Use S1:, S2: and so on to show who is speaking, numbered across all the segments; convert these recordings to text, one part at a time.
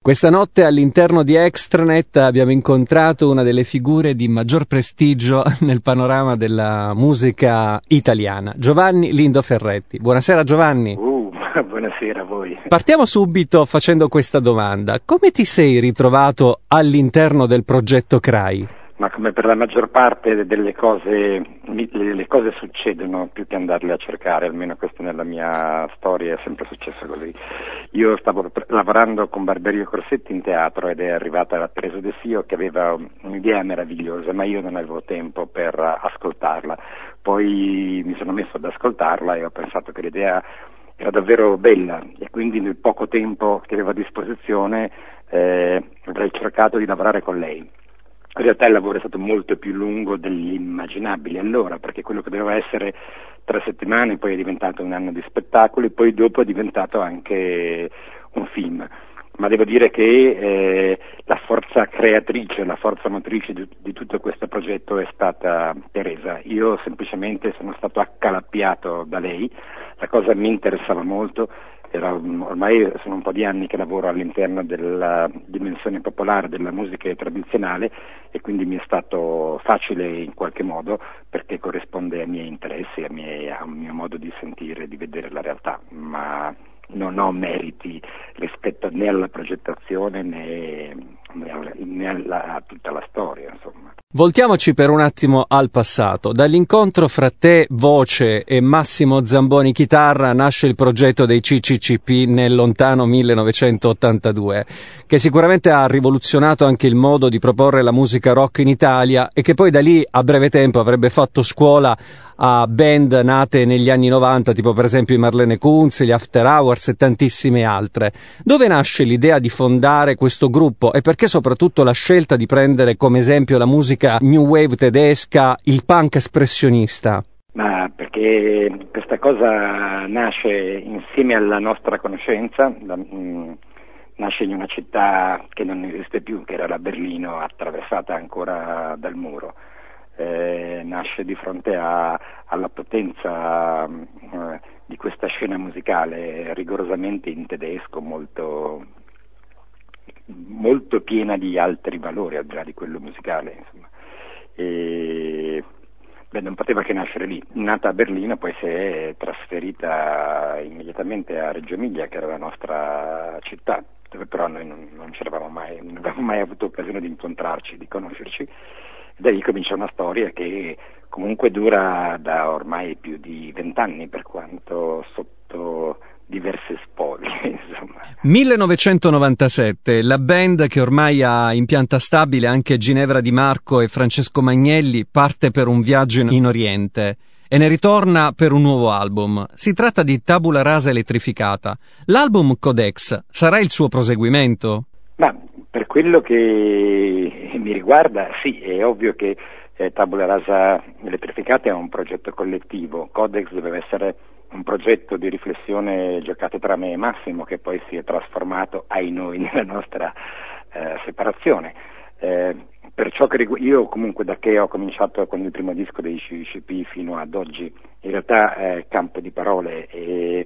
S1: Questa notte all'interno di Extranet abbiamo incontrato una delle figure di maggior prestigio nel panorama della musica italiana, Giovanni Lindo Ferretti. Buonasera Giovanni.
S2: Buonasera a voi.
S1: Partiamo subito facendo questa domanda. Come ti sei ritrovato all'interno del progetto CRAI?
S2: Ma come per la maggior parte delle cose, le cose succedono più che andarle a cercare, almeno questo nella mia storia è sempre successo così. Io stavo lavorando con Barberio Corsetti in teatro ed è arrivata Teresa De Sio che aveva un'idea meravigliosa, ma io non avevo tempo per ascoltarla. Poi mi sono messo ad ascoltarla e ho pensato che l'idea era davvero bella e quindi nel poco tempo che avevo a disposizione avrei cercato di lavorare con lei. In realtà il lavoro è stato molto più lungo dell'immaginabile allora, perché quello che doveva essere 3 settimane poi è diventato un anno di spettacoli, poi dopo è diventato anche un film. Ma devo dire che la forza creatrice, la forza motrice di tutto questo progetto è stata Teresa. Io semplicemente sono stato accalappiato da lei, la cosa mi interessava molto. Ormai sono un po' di anni che lavoro all'interno della dimensione popolare della musica tradizionale e quindi mi è stato facile in qualche modo perché corrisponde ai miei interessi, a un mio modo di sentire, di vedere la realtà, ma non ho meriti rispetto né alla progettazione né a tutta la storia, insomma.
S1: Voltiamoci per un attimo al passato. Dall'incontro fra te, voce, e Massimo Zamboni, chitarra, nasce il progetto dei CCCP nel lontano 1982, che sicuramente ha rivoluzionato anche il modo di proporre la musica rock in Italia e che poi da lì a breve tempo avrebbe fatto scuola a band nate negli anni 90, tipo per esempio i Marlene Kunz, gli After Hours e tantissime altre. Dove nasce l'idea di fondare questo gruppo e perché soprattutto la scelta di prendere come esempio la musica new wave tedesca, il punk espressionista?
S2: Ma perché questa cosa nasce insieme alla nostra conoscenza, nasce in una città che non esiste più, che era la Berlino, attraversata ancora dal muro. Nasce di fronte alla potenza di questa scena musicale rigorosamente in tedesco, molto, molto piena di altri valori al di là di quello musicale, insomma. Non poteva che nascere lì. Nata a Berlino, poi si è trasferita immediatamente a Reggio Emilia, che era la nostra città, dove però noi non avevamo mai avuto occasione di incontrarci, di conoscerci. Da lì comincia una storia che comunque dura da ormai più di 20 anni, per quanto sotto diverse spoglie, insomma.
S1: 1997, la band che ormai ha in pianta stabile anche Ginevra Di Marco e Francesco Magnelli parte per un viaggio in Oriente e ne ritorna per un nuovo album. Si tratta di Tabula Rasa Elettrificata. L'album Codex sarà il suo proseguimento?
S2: Ma per quello che mi riguarda, sì, è ovvio che Tabula Rasa Elettrificata è un progetto collettivo. Codex doveva essere un progetto di riflessione giocato tra me e Massimo, che poi si è trasformato, ai noi, nella nostra separazione. Per ciò che io comunque da che ho cominciato con il primo disco dei CCP fino ad oggi, in realtà è campo di parole e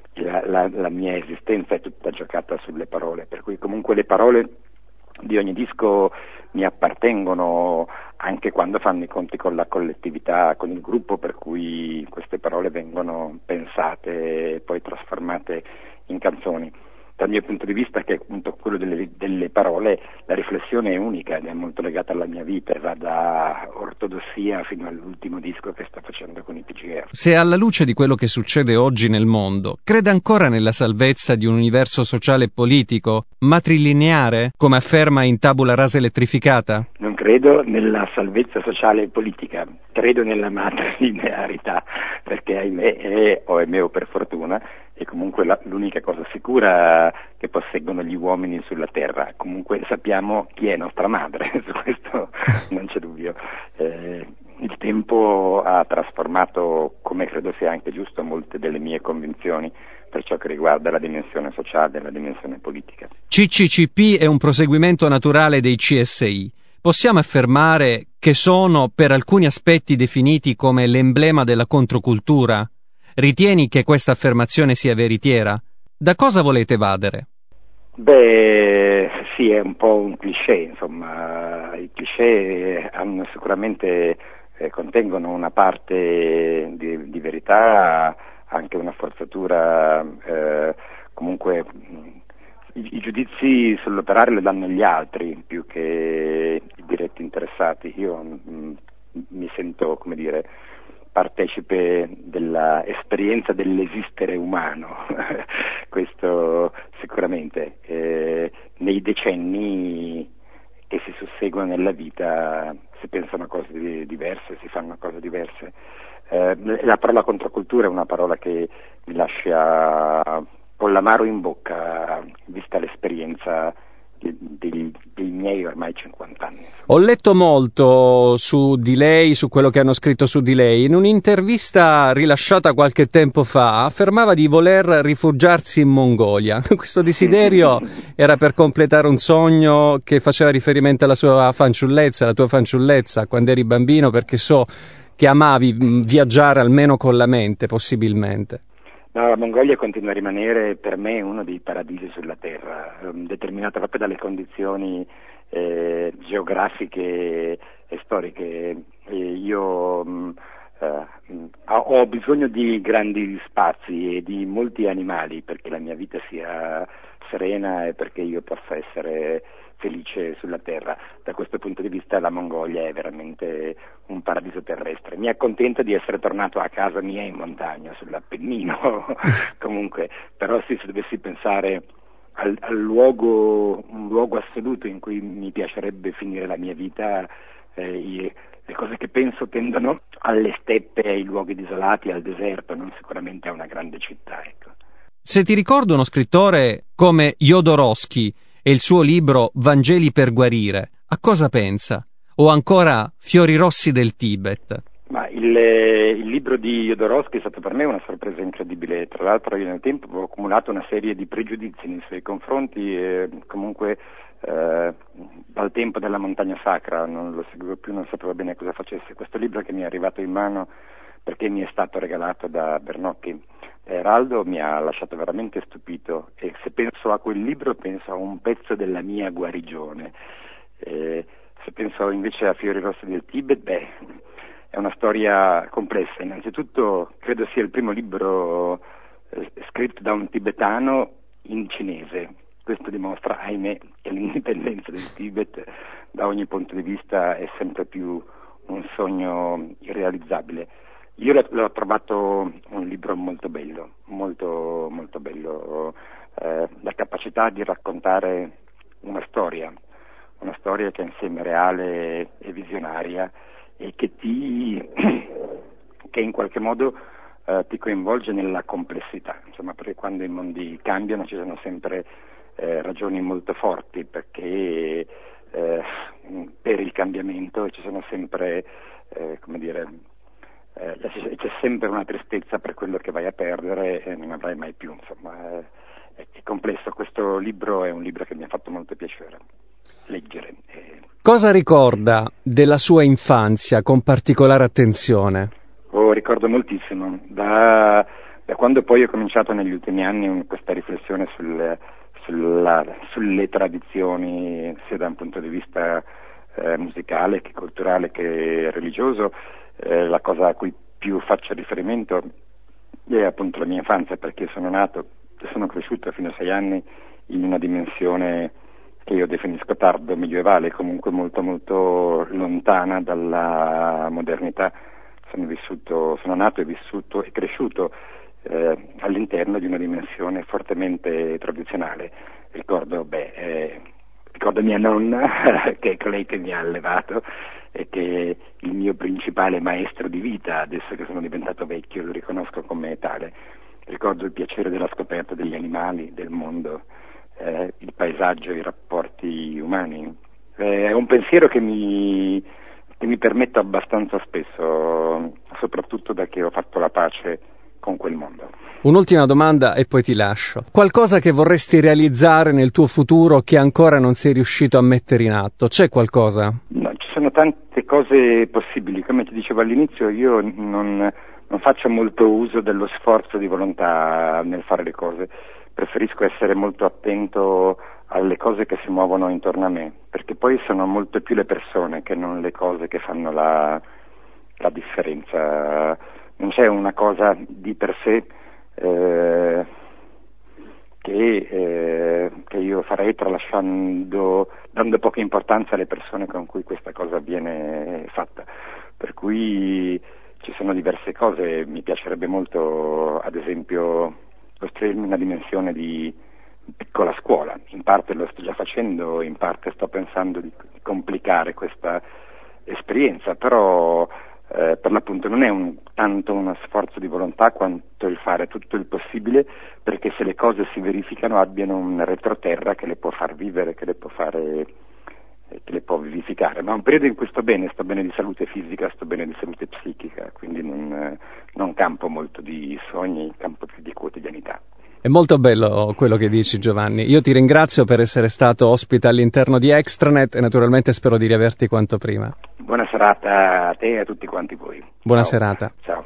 S2: la mia esistenza è tutta giocata sulle parole, per cui comunque le parole di ogni disco mi appartengono anche quando fanno i conti con la collettività, con il gruppo per cui queste parole vengono pensate e poi trasformate in canzoni. Dal mio punto di vista, che è appunto quello delle parole, la riflessione è unica ed è molto legata alla mia vita e va da Ortodossia fino all'ultimo disco che sto facendo con i PGR.
S1: Se alla luce di quello che succede oggi nel mondo, crede ancora nella salvezza di un universo sociale e politico, matrilineare, come afferma in Tabula Rasa Elettrificata?
S2: Non credo nella salvezza sociale e politica, credo nella matrilinearità, perché ahimè o per fortuna, è comunque l'unica cosa sicura che posseggono gli uomini sulla terra. Comunque sappiamo chi è nostra madre, su questo non c'è dubbio. Il tempo ha trasformato, come credo sia anche giusto, molte delle mie convinzioni per ciò che riguarda la dimensione sociale e la dimensione politica.
S1: CCCP è un proseguimento naturale dei CSI. Possiamo affermare che sono per alcuni aspetti definiti come l'emblema della controcultura? Ritieni che questa affermazione sia veritiera? Da cosa volete evadere?
S2: Beh, sì, è un po' un cliché, insomma, i cliché hanno sicuramente contengono una parte di verità, anche una forzatura, comunque i giudizi sull'operare lo danno gli altri più che i diretti interessati. Io mi sento, come dire, partecipe della esperienza dell'esistere umano, questo sicuramente. Nei decenni che si susseguono nella vita si pensano cose diverse, si fanno cose diverse. La parola controcultura è una parola che mi lascia con l'amaro in bocca, vista l'esperienza dei miei ormai 50 anni.
S1: Ho letto molto su di lei, su quello che hanno scritto su di lei. In un'intervista rilasciata qualche tempo fa affermava di voler rifugiarsi in Mongolia. Questo desiderio era per completare un sogno che faceva riferimento alla sua fanciullezza, alla tua fanciullezza, quando eri bambino, perché so che amavi viaggiare almeno con la mente, possibilmente.
S2: No, la Mongolia continua a rimanere per me uno dei paradisi sulla Terra, determinata proprio dalle condizioni geografiche e storiche. Io ho bisogno di grandi spazi e di molti animali perché la mia vita sia serena e perché io possa essere felice sulla Terra. Da questo punto di vista la Mongolia è veramente un paradiso terrestre. Mi accontento di essere tornato a casa mia in montagna, sull'Appennino, comunque, però se dovessi pensare un luogo assoluto in cui mi piacerebbe finire la mia vita, le cose che penso tendono alle steppe, ai luoghi desolati, al deserto, non sicuramente a una grande città, ecco.
S1: Se ti ricordo uno scrittore come Jodorowsky e il suo libro Vangeli per guarire, a cosa pensa? O ancora Fiori rossi del Tibet?
S2: Ma il libro di Jodorowsky è stato per me una sorpresa incredibile. Tra l'altro io nel tempo avevo accumulato una serie di pregiudizi nei suoi confronti e comunque dal tempo della Montagna Sacra non lo seguivo più, non sapevo bene cosa facesse. Questo libro che mi è arrivato in mano perché mi è stato regalato da Bernocchi Eraldo mi ha lasciato veramente stupito e se penso a quel libro penso a un pezzo della mia guarigione. Se penso invece a Fiori rossi del Tibet, è una storia complessa. Innanzitutto credo sia il primo libro scritto da un tibetano in cinese. Questo dimostra, ahimè, che l'indipendenza del Tibet da ogni punto di vista è sempre più un sogno irrealizzabile. Io l'ho trovato un libro molto bello, molto molto bello, la capacità di raccontare una storia che è insieme reale e visionaria e che in qualche modo ti coinvolge nella complessità, insomma, perché quando i mondi cambiano ci sono sempre ragioni molto forti perché per il cambiamento ci sono sempre c'è sempre una tristezza per quello che vai a perdere e non avrai mai più, insomma, è complesso. Questo libro è un libro che mi ha fatto molto piacere leggere.
S1: Cosa ricorda della sua infanzia con particolare attenzione?
S2: Ricordo moltissimo, da quando poi ho cominciato negli ultimi anni questa riflessione sulle tradizioni, sia da un punto di vista musicale che culturale che religioso. La cosa a cui più faccio riferimento è appunto la mia infanzia, perché sono nato e sono cresciuto fino a 6 anni in una dimensione che io definisco tardo medievale, comunque molto molto lontana dalla modernità. Sono nato e vissuto e cresciuto all'interno di una dimensione fortemente tradizionale. Ricordo mia nonna che è colei che mi ha allevato e che è il mio principale maestro di vita, adesso che sono diventato vecchio lo riconosco come tale. Ricordo il piacere della scoperta degli animali, del mondo, il paesaggio, i rapporti umani. È un pensiero che mi permetto abbastanza spesso, soprattutto da che ho fatto la pace con quel mondo.
S1: Un'ultima domanda e poi ti lascio. Qualcosa che vorresti realizzare nel tuo futuro che ancora non sei riuscito a mettere in atto? C'è qualcosa?
S2: No, ci sono tante cose possibili. Come ti dicevo all'inizio, io non faccio molto uso dello sforzo di volontà nel fare le cose. Preferisco essere molto attento alle cose che si muovono intorno a me, perché poi sono molto più le persone che non le cose che fanno la differenza. Non c'è una cosa di per sé che io farei dando poca importanza alle persone con cui questa cosa viene fatta. Per cui ci sono diverse cose. Mi piacerebbe molto, ad esempio, costruirmi una dimensione di piccola scuola. In parte lo sto già facendo, in parte sto pensando di complicare questa esperienza, però per l'appunto non è tanto uno sforzo di volontà quanto il fare tutto il possibile perché se le cose si verificano abbiano un retroterra che le può far vivere, che le può vivificare. Ma è un periodo in cui sto bene di salute fisica, sto bene di salute psichica, quindi non campo molto di sogni, campo più di quotidianità.
S1: È molto bello quello che dici, Giovanni. Io ti ringrazio per essere stato ospite all'interno di Extranet e naturalmente spero di riaverti quanto prima.
S2: Buona serata a te e a tutti quanti voi.
S1: Buona
S2: Ciao.
S1: serata.
S2: Ciao.